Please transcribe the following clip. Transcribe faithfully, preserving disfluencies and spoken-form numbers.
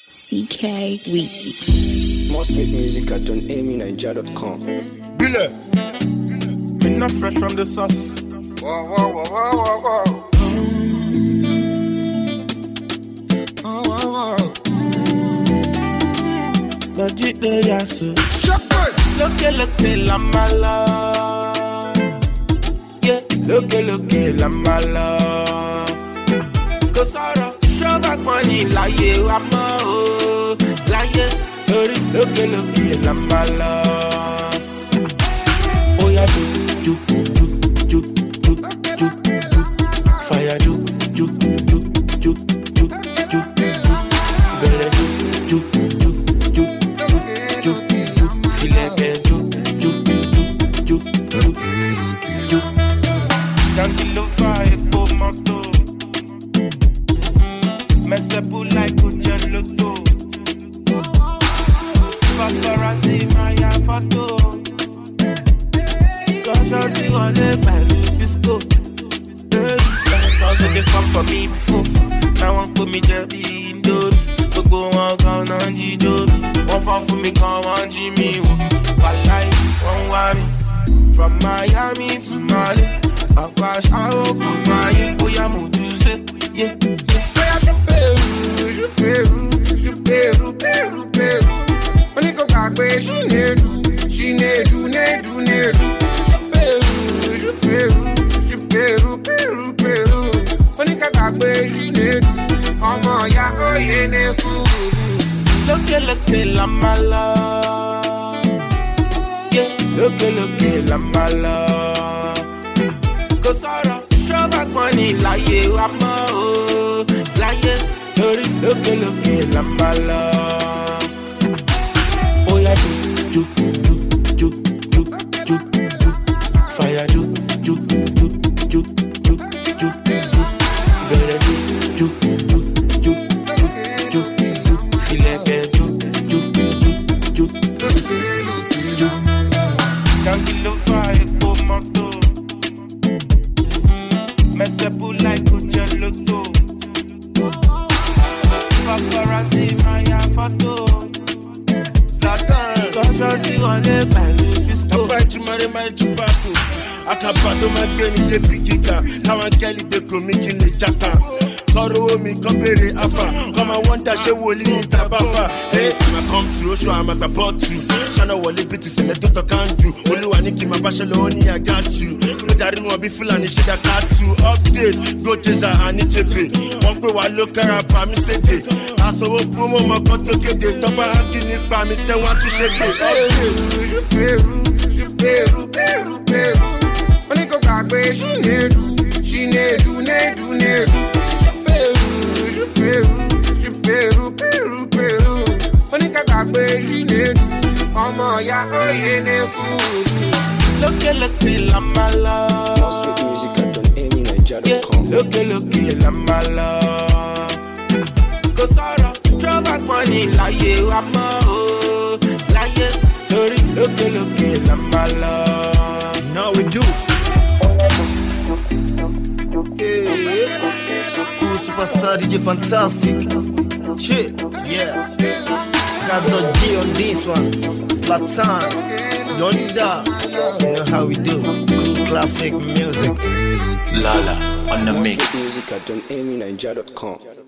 C K Weezy. More sweet music at don amy niger dot com. Bille. Me not fresh from the sauce. Whoa, whoa, whoa, whoa, whoa, whoa. Oh, whoa, whoa. Legit the yasu. Look at, look at la mala. Yeah, look at, look at la mala. Cause I don't throw back money like you, I'm oh, like you. Sorry, look at, look at la mala. Oh yeah, do, do, do, do, do, do, do. Fire, do, do, do, do, do, do, do. Better do, do, do, do, do, do, do. Feel like that, do, do, do, do, do, do. Can't kill the fire, go moto. Mess up like a gelato. Paparazzi, my photo. Cause I think on the belly, bisco. Cause they fuck for me before. Now one put me there, be in dope. So go on, count on the dope. One fall for me, come on, Jimmy. One life, one worry. From Miami to Mali. I wash, I hope, my boy, I'm going to say, yeah, yeah. Peru, Peru, Peru, Peru, Peru. When you go back, where she need to, she need to, need to, need to. Peru, Peru, Peru, Peru, Peru. When you go back, where she need to, oh my, yeah, oh yeah, need to. Look at, look at la mala. Yeah, look at, look at la mala. Cause I don't throw back money like you, I'm oh, like you. Sorry, look at, look at la mala. Oh yeah, do, do, do, do, do, do, do. Fire, do, do, do, do, do, do, do. Better do, do, do, do, do, do, do. Feel like that, do, do, do, do, do, do. Can't kill the fire, go moto. Mess up like a gelato. Paparazzi, my photo. Zlatan. Cause I think on the belly, bisco. Papa, tu m'as remarqué du papo. Akapato ma gbeni de bigika. Kawan kelly de komiki le jaka. Koro mi kobere afa. Come I want that she woli ni tabafa. Hey, I'ma come through, show I'm at the bottom. Shana wali biti se me toto can do. Oluwa ni ki ma bashaloni I got you. No dari mo bi fulani she da cat to update. Go chase her and it chepe. One pe wa look her pa mi se de. Aso wo promo ma koto kede. Toba haki ni pa mi se wa tu sheke. Peru, Peru, Peru, Peru, Peru. When you go back where she need to, she need to, need to, need to. Peru, Peru, Peru, Peru, Peru. When you go back where she need to, oh my, yeah, oh yeah, need to. Look at, look at la mala. More sweet music at don amy niger dot com. Yeah, look at, look at la mala. Cause I don't throw back money like you, I'm oh, like you. Sorry, look at, look at la mala. Now we do. Hey. Cool superstar D J Fantastic. Shit, yeah. Got the G on this one. Zlatan, Donda. You know how we do. Cool classic music. Lala on the mix. More sweet music at don amy niger dot com.